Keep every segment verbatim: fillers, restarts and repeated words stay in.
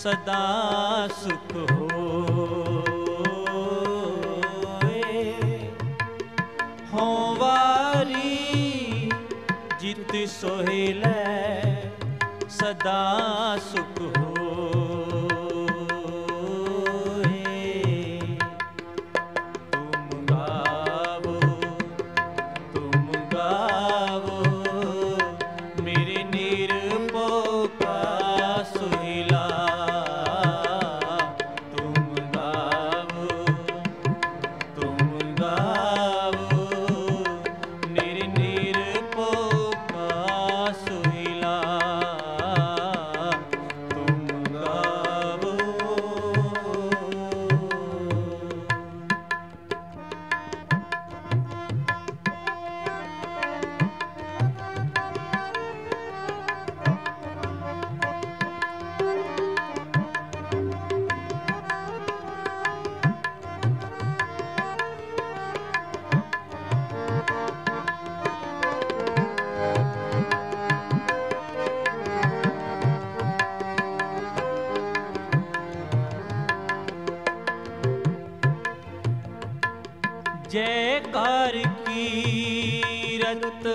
सदा सुख होए। हों वारी जित सोहेलै सदा सुख होए। तुम गावो तुम गावो मेरे निरभौ का सोहिला। तुम गावो तुम गावो मेरे निरभौ का सोहिला। तुम गावो। जयकार कीरत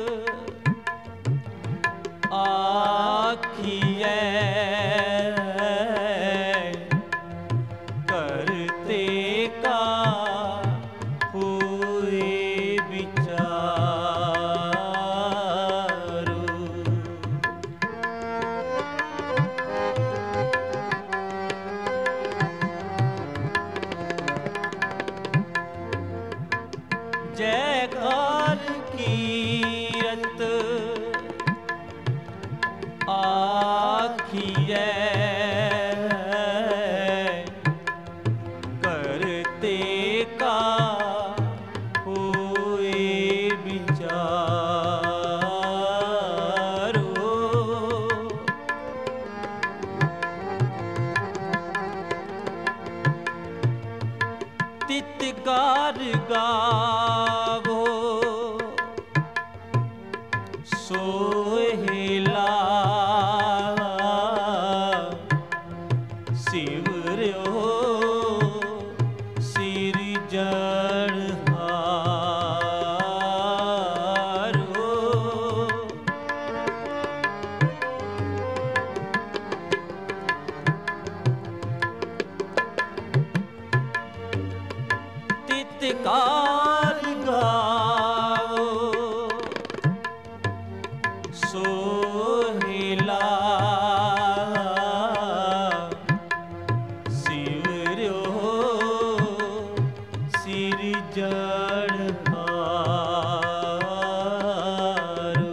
आखिए करते का हुए विचारो। जयकार कीरत आखिए करते का हुए विचारो। तितकार गावो सोहेला शिवर्यो सिरजनहारो। तितकार गावो सोहेला शिवर्यो सिरजनहारो।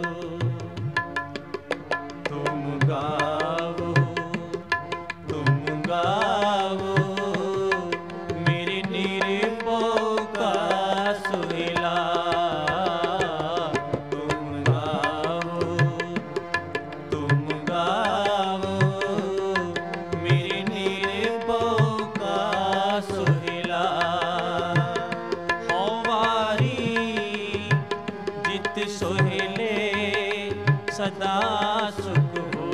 तुम गावो तुम गावो मेरे निरभौ का सोहिला। तुम गावो तुम गावो मेरे निरभौ का सोहिला। हों वारी जित सोहेले सदा सुख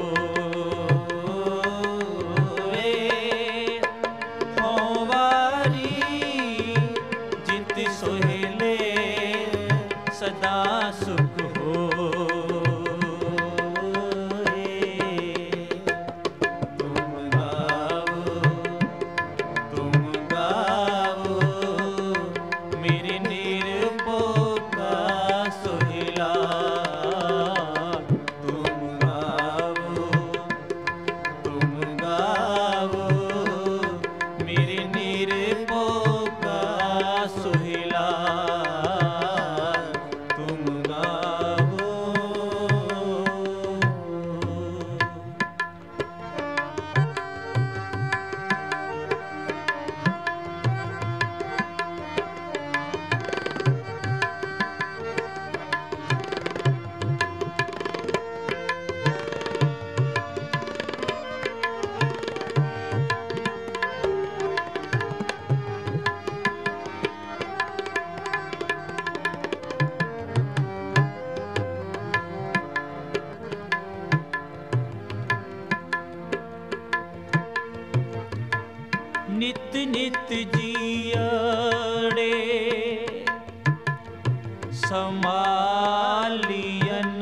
होए। हों वारी जित सोहेले सदा सुख होए। तुम गावो तुम गावो मेरे निरभौ का सोहिला। तुम नित नित जियड़े समालियन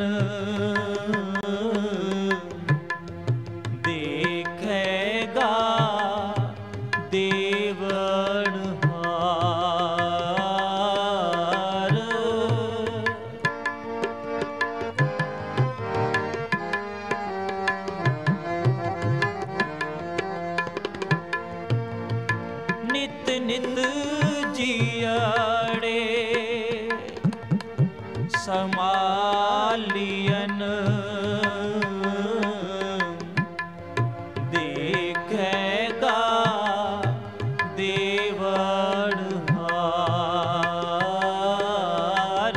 देखेगा देवनहार। नित नित जियड़े समालियन देखेगा देवनहार।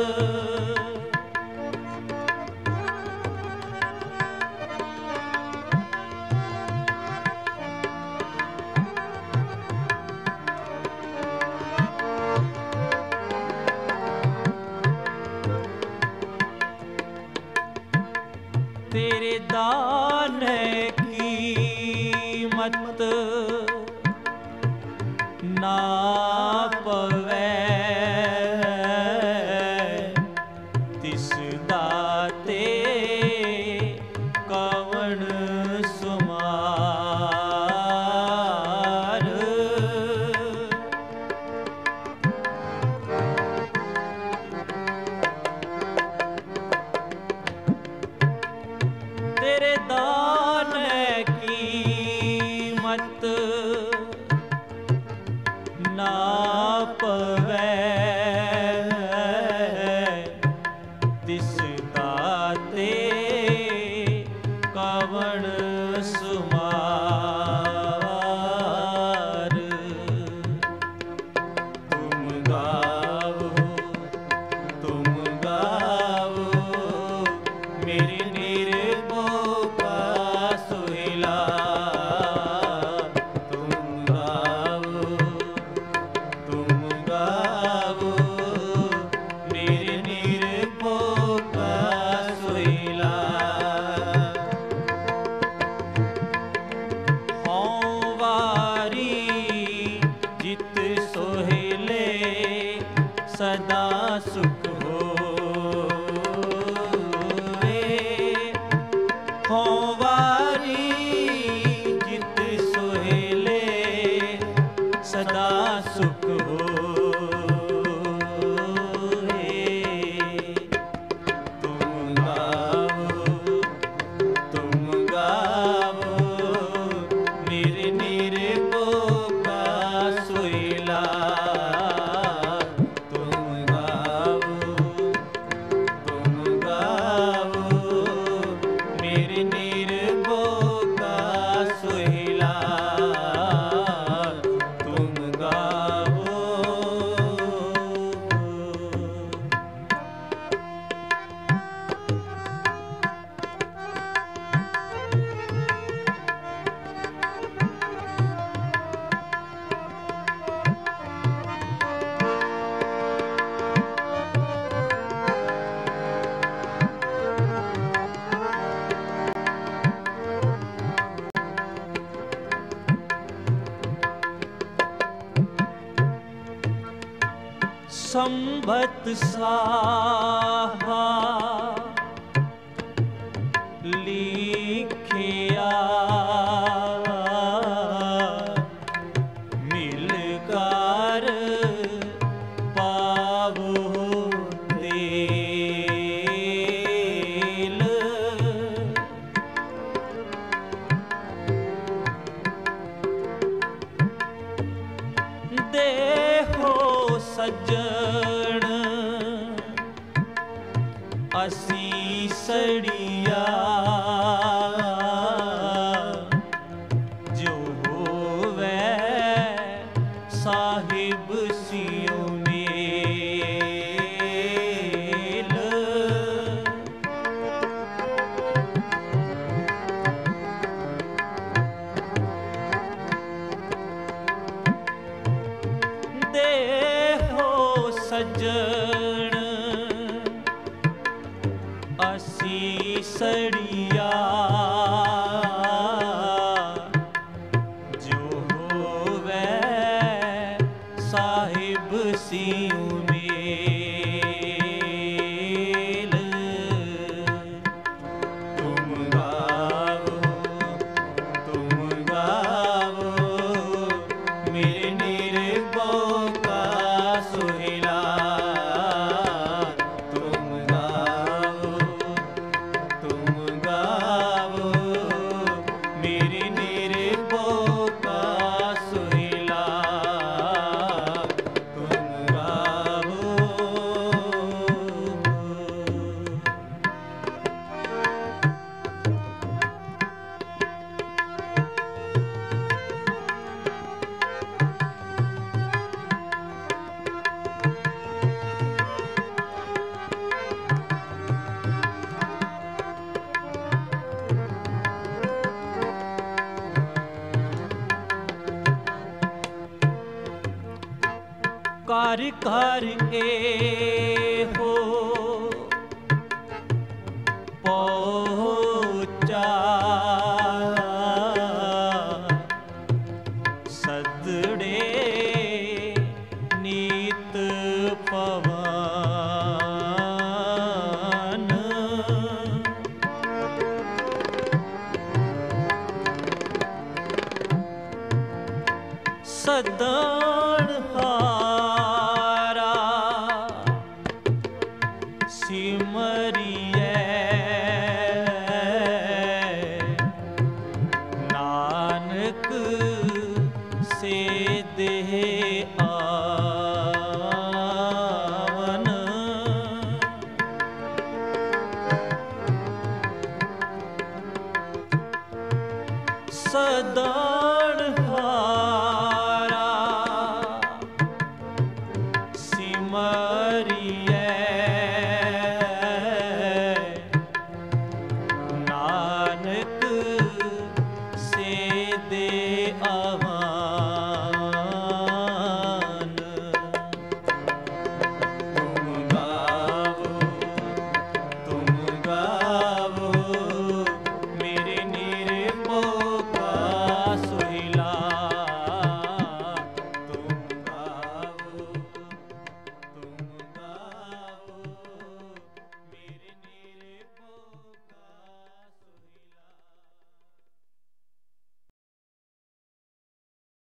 तेरे दान की कीमत ना पवै तिस दाते कवण सुमार। तेरे दान की कीमत ना पवै तिस दाते कवण सुमार। तुम गाओ तुम गाओ मेरे निर्भो का सोहिला। तुम गाओ तुम गाओ मेरे निर्भो का सोहिला। हों वारी जित सोहेले सदा सुख होवे। हों वारी जित सोहेले सदा सुख होवे। तुम गाओ तुम गाओ मेरे निर्भो का सोहिला। तुम गाओ तुम गाओ मेरे निर्भो का सोहिला। तुम गाओ। संबत साहा लिखिया मिलकर पावो तेल। देहो सज्जन असीसड़िया जो होवे साहिब सियों मेल। देहो सज्जन असीसड़िया जो साहिब सियों मेल। तुम गाओ तुम गाओ मेरे निर्भय का सोहिला। तुम गाओ तुम गाओ मेरे निर्भय का सोहिला। तुम गाओ। कर कर ए हो पहुँचा सदड़े नीत पवन। सदन हारा सिमरिए नानक से देह आवन। सदन हारा सिमरिए नानक